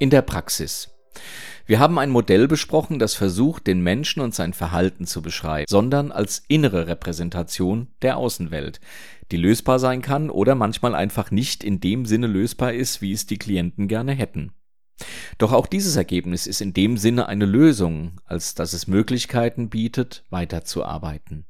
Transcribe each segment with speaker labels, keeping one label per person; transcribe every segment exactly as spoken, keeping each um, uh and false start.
Speaker 1: In der Praxis. Wir haben ein Modell besprochen, das versucht, den Menschen und sein Verhalten zu beschreiben, sondern als innere Repräsentation der Außenwelt, die lösbar sein kann oder manchmal einfach nicht in dem Sinne lösbar ist, wie es die Klienten gerne hätten. Doch auch dieses Ergebnis ist in dem Sinne eine Lösung, als dass es Möglichkeiten bietet, weiterzuarbeiten.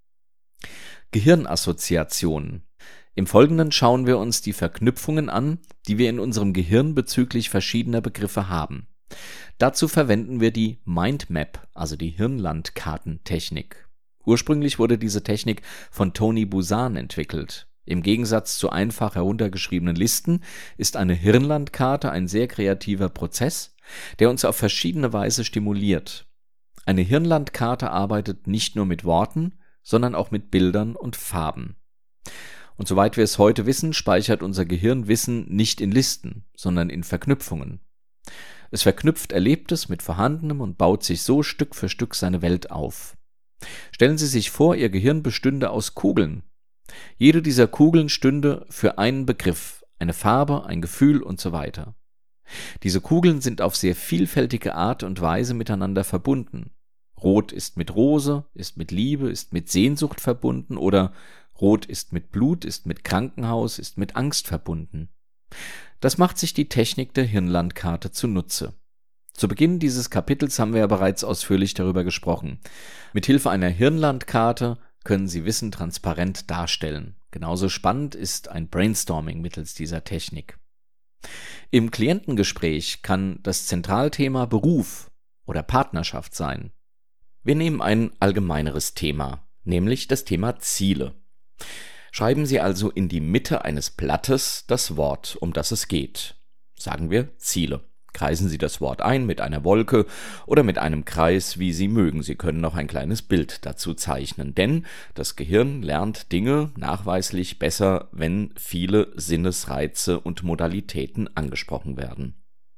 Speaker 1: Gehirnassoziationen. Im Folgenden schauen wir uns die Verknüpfungen an, die wir in unserem Gehirn bezüglich verschiedener Begriffe haben. Dazu verwenden wir die Mindmap, also die Hirnlandkartentechnik. Ursprünglich wurde diese Technik von Tony Buzan entwickelt. Im Gegensatz zu einfach heruntergeschriebenen Listen ist eine Hirnlandkarte ein sehr kreativer Prozess, der uns auf verschiedene Weise stimuliert. Eine Hirnlandkarte arbeitet nicht nur mit Worten, sondern auch mit Bildern und Farben. Und soweit wir es heute wissen, speichert unser Gehirn Wissen nicht in Listen, sondern in Verknüpfungen. Es verknüpft Erlebtes mit Vorhandenem und baut sich so Stück für Stück seine Welt auf. Stellen Sie sich vor, Ihr Gehirn bestünde aus Kugeln. Jede dieser Kugeln stünde für einen Begriff, eine Farbe, ein Gefühl und so weiter. Diese Kugeln sind auf sehr vielfältige Art und Weise miteinander verbunden. Rot ist mit Rose, ist mit Liebe, ist mit Sehnsucht verbunden oder Rot ist mit Blut, ist mit Krankenhaus, ist mit Angst verbunden. Das macht sich die Technik der Hirnlandkarte zunutze. Zu Beginn dieses Kapitels haben wir ja bereits ausführlich darüber gesprochen. Mithilfe einer Hirnlandkarte können Sie Wissen transparent darstellen. Genauso spannend ist ein Brainstorming mittels dieser Technik. Im Klientengespräch kann das Zentralthema Beruf oder Partnerschaft sein. Wir nehmen ein allgemeineres Thema, nämlich das Thema Ziele. Schreiben Sie also in die Mitte eines Blattes das Wort, um das es geht. Sagen wir Ziele. Kreisen Sie das Wort ein mit einer Wolke oder mit einem Kreis, wie Sie mögen. Sie können noch ein kleines Bild dazu zeichnen, denn das Gehirn lernt Dinge nachweislich besser, wenn viele Sinnesreize und Modalitäten angesprochen werden.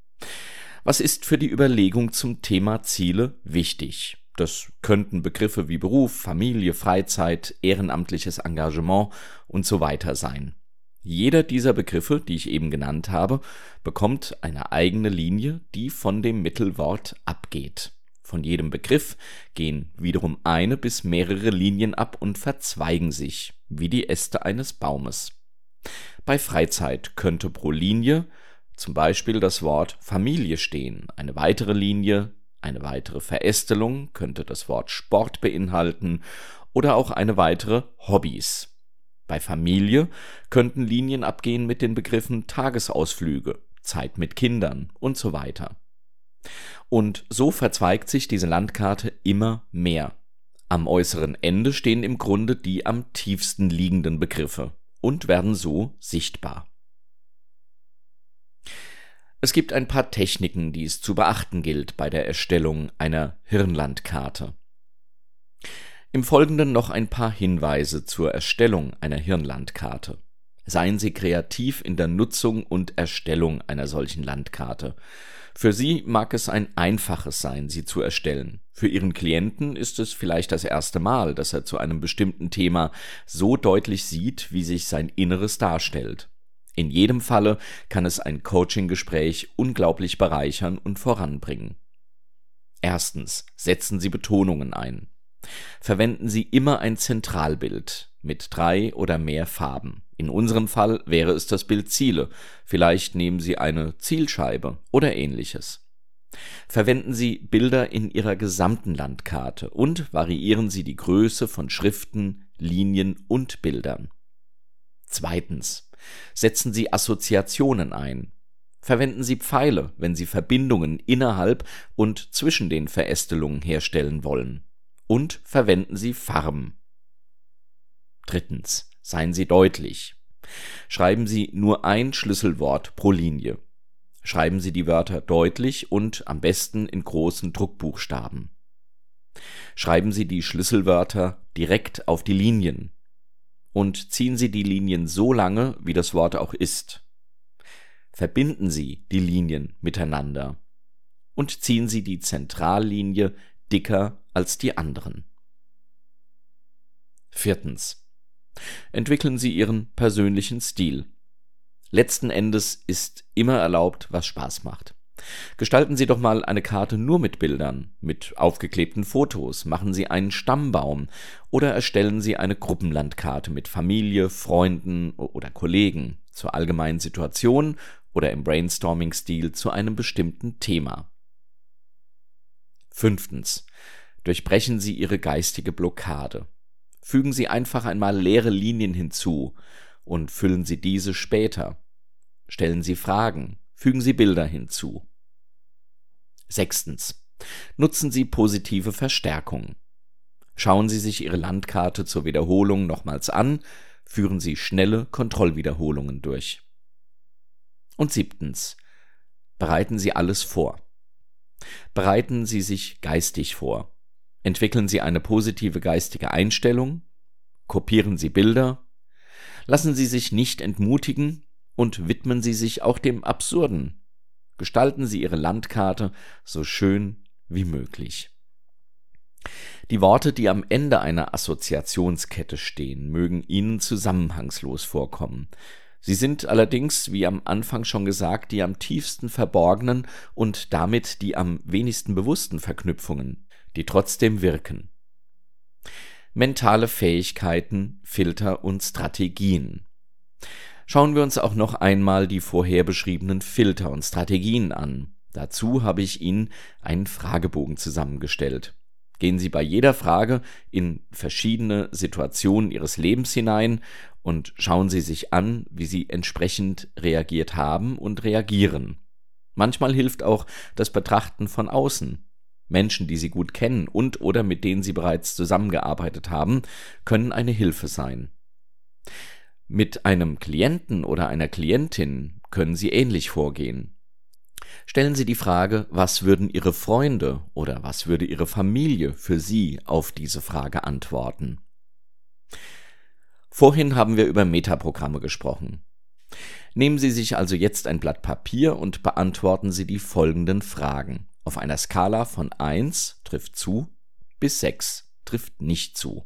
Speaker 1: Was ist für die Überlegung zum Thema Ziele wichtig? Das könnten Begriffe wie Beruf, Familie, Freizeit, ehrenamtliches Engagement und so weiter sein. Jeder dieser Begriffe, die ich eben genannt habe, bekommt eine eigene Linie, die von dem Mittelwort abgeht. Von jedem Begriff gehen wiederum eine bis mehrere Linien ab und verzweigen sich, wie die Äste eines Baumes. Bei Freizeit könnte pro Linie zum Beispiel das Wort Familie stehen, eine weitere Linie, eine weitere Verästelung könnte das Wort Sport beinhalten oder auch eine weitere Hobbys. Bei Familie könnten Linien abgehen mit den Begriffen Tagesausflüge, Zeit mit Kindern und so weiter. Und so verzweigt sich diese Landkarte immer mehr. Am äußeren Ende stehen im Grunde die am tiefsten liegenden Begriffe und werden so sichtbar. Es gibt ein paar Techniken, die es zu beachten gilt bei der Erstellung einer Hirnlandkarte. Im Folgenden noch ein paar Hinweise zur Erstellung einer Hirnlandkarte. Seien Sie kreativ in der Nutzung und Erstellung einer solchen Landkarte. Für Sie mag es ein einfaches sein, sie zu erstellen. Für Ihren Klienten ist es vielleicht das erste Mal, dass er zu einem bestimmten Thema so deutlich sieht, wie sich sein Inneres darstellt. In jedem Falle kann es ein Coaching-Gespräch unglaublich bereichern und voranbringen. Erstens, setzen Sie Betonungen ein. Verwenden Sie immer ein Zentralbild mit drei oder mehr Farben. In unserem Fall wäre es das Bild Ziele. Vielleicht nehmen Sie eine Zielscheibe oder ähnliches. Verwenden Sie Bilder in Ihrer gesamten Landkarte und variieren Sie die Größe von Schriften, Linien und Bildern. Zweitens. Setzen Sie Assoziationen ein. Verwenden Sie Pfeile, wenn Sie Verbindungen innerhalb und zwischen den Verästelungen herstellen wollen. Und verwenden Sie Farben. Drittens. Seien Sie deutlich. Schreiben Sie nur ein Schlüsselwort pro Linie. Schreiben Sie die Wörter deutlich und am besten in großen Druckbuchstaben. Schreiben Sie die Schlüsselwörter direkt auf die Linien. Und ziehen Sie die Linien so lange, wie das Wort auch ist. Verbinden Sie die Linien miteinander und ziehen Sie die Zentrallinie dicker als die anderen. Viertens. Entwickeln Sie Ihren persönlichen Stil. Letzten Endes ist immer erlaubt, was Spaß macht. Gestalten Sie doch mal eine Karte nur mit Bildern, mit aufgeklebten Fotos, machen Sie einen Stammbaum oder erstellen Sie eine Gruppenlandkarte mit Familie, Freunden oder Kollegen zur allgemeinen Situation oder im Brainstorming-Stil zu einem bestimmten Thema. Fünftens. Durchbrechen Sie Ihre geistige Blockade. Fügen Sie einfach einmal leere Linien hinzu und füllen Sie diese später. Stellen Sie Fragen, fügen Sie Bilder hinzu. Sechstens. Nutzen Sie positive Verstärkung. Schauen Sie sich Ihre Landkarte zur Wiederholung nochmals an, führen Sie schnelle Kontrollwiederholungen durch. Und siebtens. Bereiten Sie alles vor. Bereiten Sie sich geistig vor. Entwickeln Sie eine positive geistige Einstellung, kopieren Sie Bilder, lassen Sie sich nicht entmutigen und widmen Sie sich auch dem Absurden. Gestalten Sie Ihre Landkarte so schön wie möglich. Die Worte, die am Ende einer Assoziationskette stehen, mögen Ihnen zusammenhangslos vorkommen. Sie sind allerdings, wie am Anfang schon gesagt, die am tiefsten verborgenen und damit die am wenigsten bewussten Verknüpfungen, die trotzdem wirken. Mentale Fähigkeiten, Filter und Strategien. Schauen wir uns auch noch einmal die vorher beschriebenen Filter und Strategien an. Dazu habe ich Ihnen einen Fragebogen zusammengestellt. Gehen Sie bei jeder Frage in verschiedene Situationen Ihres Lebens hinein und schauen Sie sich an, wie Sie entsprechend reagiert haben und reagieren. Manchmal hilft auch das Betrachten von außen. Menschen, die Sie gut kennen und oder mit denen Sie bereits zusammengearbeitet haben, können eine Hilfe sein. Mit einem Klienten oder einer Klientin können Sie ähnlich vorgehen. Stellen Sie die Frage, was würden Ihre Freunde oder was würde Ihre Familie für Sie auf diese Frage antworten? Vorhin haben wir über Metaprogramme gesprochen. Nehmen Sie sich also jetzt ein Blatt Papier und beantworten Sie die folgenden Fragen. Auf einer Skala von eins trifft zu bis sechs trifft nicht zu.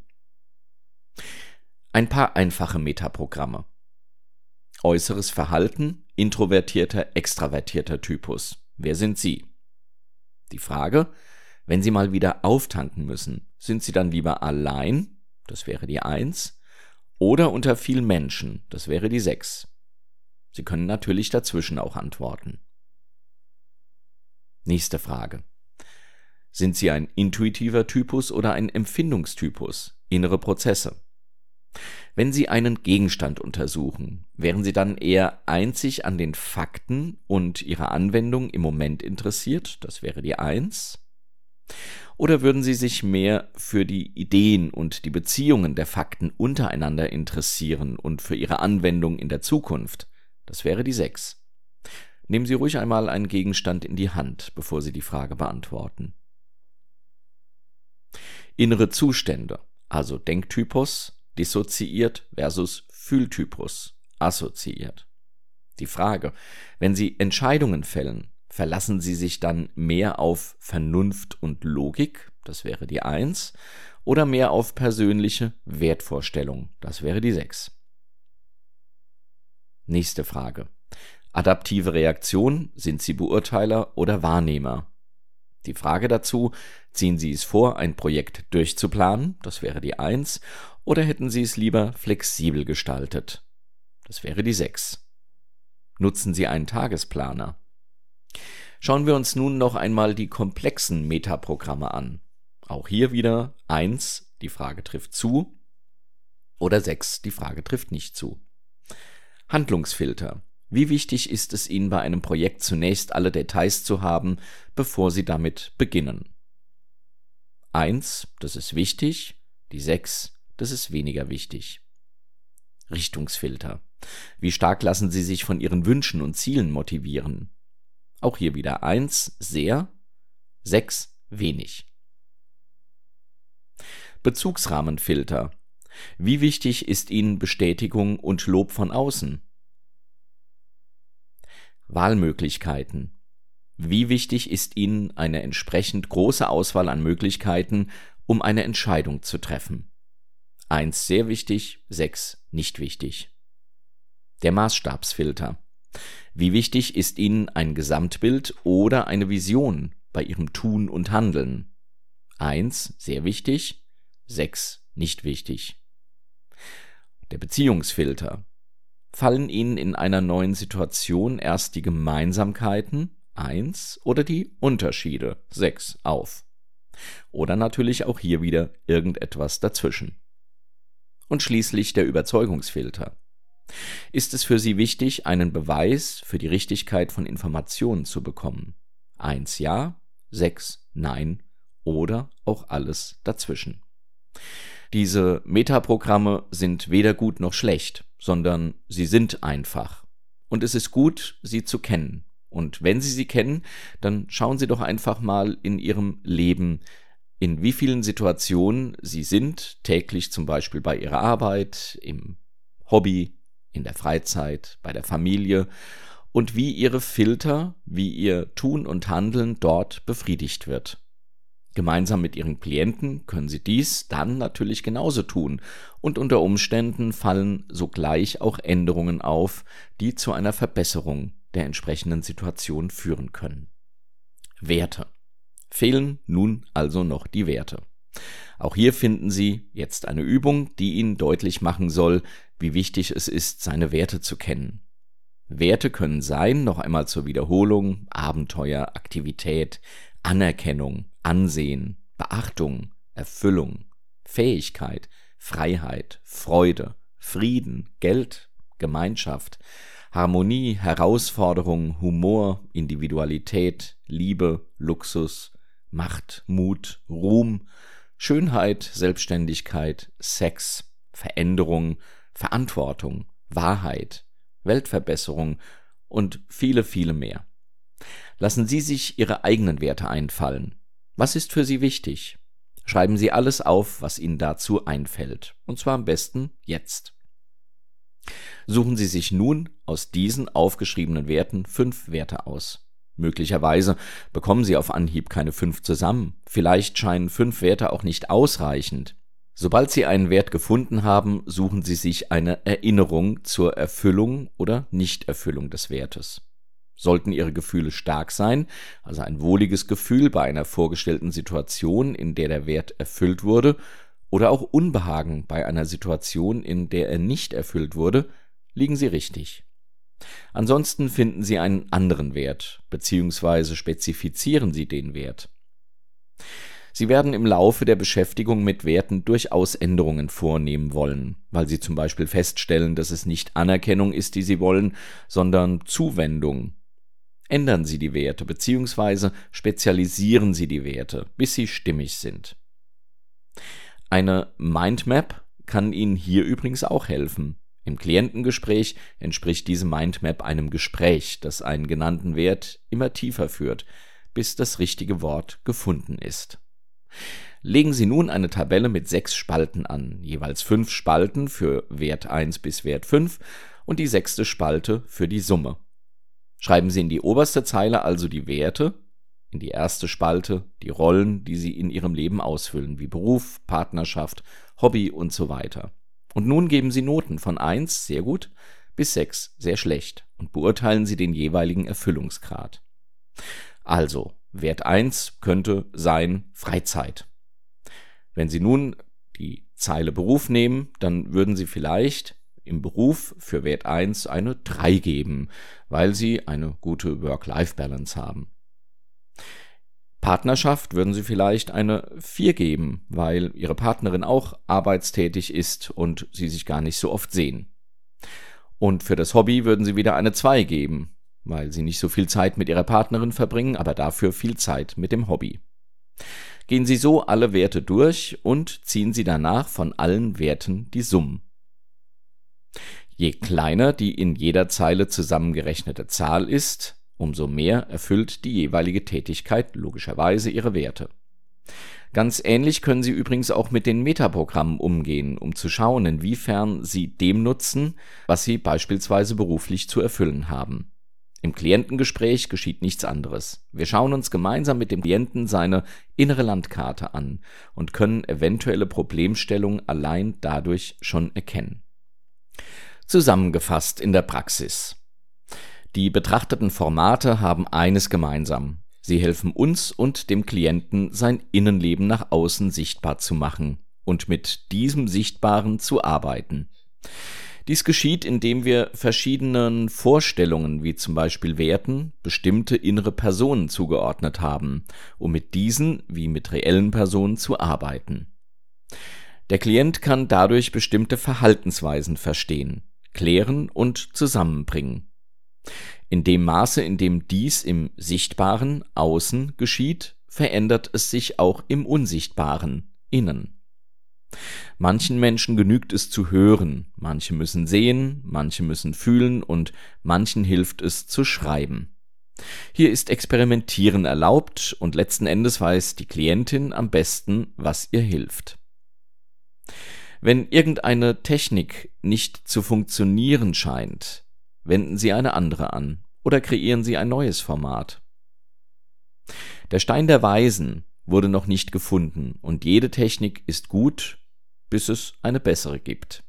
Speaker 1: Ein paar einfache Metaprogramme. Äußeres Verhalten, introvertierter, extravertierter Typus. Wer sind Sie? Die Frage, wenn Sie mal wieder auftanken müssen, sind Sie dann lieber allein, das wäre die eins, oder unter vielen Menschen, das wäre die sechs. Sie können natürlich dazwischen auch antworten. Nächste Frage. Sind Sie ein intuitiver Typus oder ein Empfindungstypus? Innere Prozesse. Wenn Sie einen Gegenstand untersuchen, wären Sie dann eher einzig an den Fakten und ihrer Anwendung im Moment interessiert, das wäre die eins, oder würden Sie sich mehr für die Ideen und die Beziehungen der Fakten untereinander interessieren und für ihre Anwendung in der Zukunft, das wäre die sechs. Nehmen Sie ruhig einmal einen Gegenstand in die Hand, bevor Sie die Frage beantworten. Innere Zustände, also Denktypus, dissoziiert versus Fühltypus, assoziiert. Die Frage, wenn Sie Entscheidungen fällen, verlassen Sie sich dann mehr auf Vernunft und Logik, das wäre die eins, oder mehr auf persönliche Wertvorstellung, das wäre die sechs. Nächste Frage. Adaptive Reaktion, sind Sie Beurteiler oder Wahrnehmer? Die Frage dazu, ziehen Sie es vor, ein Projekt durchzuplanen, das wäre die eins, oder hätten Sie es lieber flexibel gestaltet? Das wäre die sechs. Nutzen Sie einen Tagesplaner? Schauen wir uns nun noch einmal die komplexen Metaprogramme an. Auch hier wieder eins, die Frage trifft zu, oder sechs, die Frage trifft nicht zu. Handlungsfilter. Wie wichtig ist es Ihnen bei einem Projekt zunächst alle Details zu haben, bevor Sie damit beginnen? eins, das ist wichtig, die sechs, das ist weniger wichtig. Richtungsfilter. Wie stark lassen Sie sich von Ihren Wünschen und Zielen motivieren? Auch hier wieder eins, sehr, sechs, wenig. Bezugsrahmenfilter. Wie wichtig ist Ihnen Bestätigung und Lob von außen? Wahlmöglichkeiten. Wie wichtig ist Ihnen eine entsprechend große Auswahl an Möglichkeiten, um eine Entscheidung zu treffen? eins sehr wichtig, sechs nicht wichtig. Der Maßstabsfilter. Wie wichtig ist Ihnen ein Gesamtbild oder eine Vision bei Ihrem Tun und Handeln? eins, sehr wichtig, sechs, nicht wichtig. Der Beziehungsfilter. Fallen Ihnen in einer neuen Situation erst die Gemeinsamkeiten, eins, oder die Unterschiede, sechs, auf? Oder natürlich auch hier wieder irgendetwas dazwischen. Und schließlich der Überzeugungsfilter. Ist es für Sie wichtig, einen Beweis für die Richtigkeit von Informationen zu bekommen? eins ja, sechs nein oder auch alles dazwischen. Diese Metaprogramme sind weder gut noch schlecht, sondern sie sind einfach. Und es ist gut, sie zu kennen. Und wenn Sie sie kennen, dann schauen Sie doch einfach mal in Ihrem Leben, in wie vielen Situationen Sie sind, täglich zum Beispiel bei Ihrer Arbeit, im Hobby, in der Freizeit, bei der Familie, und wie Ihre Filter, wie Ihr Tun und Handeln dort befriedigt wird. Gemeinsam mit Ihren Klienten können Sie dies dann natürlich genauso tun, und unter Umständen fallen sogleich auch Änderungen auf, die zu einer Verbesserung der entsprechenden Situation führen können. Werte. Fehlen nun also noch die Werte. Auch hier finden Sie jetzt eine Übung, die Ihnen deutlich machen soll, wie wichtig es ist, seine Werte zu kennen. Werte können sein, noch einmal zur Wiederholung, Abenteuer, Aktivität, Anerkennung, Ansehen, Beachtung, Erfüllung, Fähigkeit, Freiheit, Freude, Frieden, Geld, Gemeinschaft, Harmonie, Herausforderung, Humor, Individualität, Liebe, Luxus, Macht, Mut, Ruhm, Schönheit, Selbstständigkeit, Sex, Veränderung, Verantwortung, Wahrheit, Weltverbesserung und viele, viele mehr. Lassen Sie sich Ihre eigenen Werte einfallen. Was ist für Sie wichtig? Schreiben Sie alles auf, was Ihnen dazu einfällt, und zwar am besten jetzt. Suchen Sie sich nun aus diesen aufgeschriebenen Werten fünf Werte aus. Möglicherweise bekommen Sie auf Anhieb keine fünf zusammen, vielleicht scheinen fünf Werte auch nicht ausreichend. Sobald Sie einen Wert gefunden haben, suchen Sie sich eine Erinnerung zur Erfüllung oder Nichterfüllung des Wertes. Sollten Ihre Gefühle stark sein, also ein wohliges Gefühl bei einer vorgestellten Situation, in der der Wert erfüllt wurde, oder auch Unbehagen bei einer Situation, in der er nicht erfüllt wurde, liegen Sie richtig. Ansonsten finden Sie einen anderen Wert, beziehungsweise spezifizieren Sie den Wert. Sie werden im Laufe der Beschäftigung mit Werten durchaus Änderungen vornehmen wollen, weil Sie zum Beispiel feststellen, dass es nicht Anerkennung ist, die Sie wollen, sondern Zuwendung. Ändern Sie die Werte, beziehungsweise spezialisieren Sie die Werte, bis sie stimmig sind. Eine Mindmap kann Ihnen hier übrigens auch helfen. Im Klientengespräch entspricht diese Mindmap einem Gespräch, das einen genannten Wert immer tiefer führt, bis das richtige Wort gefunden ist. Legen Sie nun eine Tabelle mit sechs Spalten an, jeweils fünf Spalten für Wert eins bis Wert fünf und die sechste Spalte für die Summe. Schreiben Sie in die oberste Zeile also die Werte, in die erste Spalte die Rollen, die Sie in Ihrem Leben ausfüllen, wie Beruf, Partnerschaft, Hobby und so weiter. Und nun geben Sie Noten von eins, sehr gut, bis sechs, sehr schlecht, und beurteilen Sie den jeweiligen Erfüllungsgrad. Also, Wert eins könnte sein Freizeit. Wenn Sie nun die Zeile Beruf nehmen, dann würden Sie vielleicht im Beruf für Wert eins eine drei geben, weil Sie eine gute Work-Life-Balance haben. Partnerschaft würden Sie vielleicht eine vier geben, weil Ihre Partnerin auch arbeitstätig ist und Sie sich gar nicht so oft sehen. Und für das Hobby würden Sie wieder eine zwei geben, weil Sie nicht so viel Zeit mit Ihrer Partnerin verbringen, aber dafür viel Zeit mit dem Hobby. Gehen Sie so alle Werte durch und ziehen Sie danach von allen Werten die Summen. Je kleiner die in jeder Zeile zusammengerechnete Zahl ist, umso mehr erfüllt die jeweilige Tätigkeit logischerweise ihre Werte. Ganz ähnlich können Sie übrigens auch mit den Metaprogrammen umgehen, um zu schauen, inwiefern Sie dem nutzen, was Sie beispielsweise beruflich zu erfüllen haben. Im Klientengespräch geschieht nichts anderes. Wir schauen uns gemeinsam mit dem Klienten seine innere Landkarte an und können eventuelle Problemstellungen allein dadurch schon erkennen. Zusammengefasst in der Praxis. Die betrachteten Formate haben eines gemeinsam: Sie helfen uns und dem Klienten, sein Innenleben nach außen sichtbar zu machen und mit diesem Sichtbaren zu arbeiten. Dies geschieht, indem wir verschiedenen Vorstellungen, wie zum Beispiel Werten, bestimmte innere Personen zugeordnet haben, um mit diesen, wie mit reellen Personen, zu arbeiten. Der Klient kann dadurch bestimmte Verhaltensweisen verstehen, klären und zusammenbringen. In dem Maße, in dem dies im sichtbaren Außen geschieht, verändert es sich auch im unsichtbaren Innen. Manchen Menschen genügt es zu hören, manche müssen sehen, manche müssen fühlen und manchen hilft es zu schreiben. Hier ist Experimentieren erlaubt und letzten Endes weiß die Klientin am besten, was ihr hilft. Wenn irgendeine Technik nicht zu funktionieren scheint, wenden Sie eine andere an oder kreieren Sie ein neues Format. Der Stein der Weisen wurde noch nicht gefunden und jede Technik ist gut, bis es eine bessere gibt.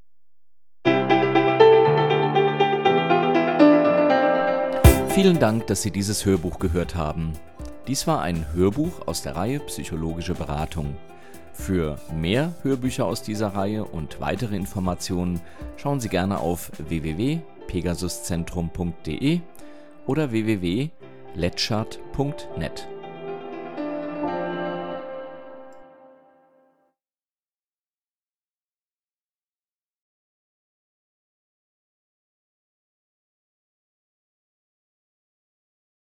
Speaker 1: Vielen Dank, dass Sie dieses Hörbuch gehört haben. Dies war ein Hörbuch aus der Reihe Psychologische Beratung. Für mehr Hörbücher aus dieser Reihe und weitere Informationen schauen Sie gerne auf w w w punkt pegasuszentrum punkt de oder w w w punkt letschert punkt net.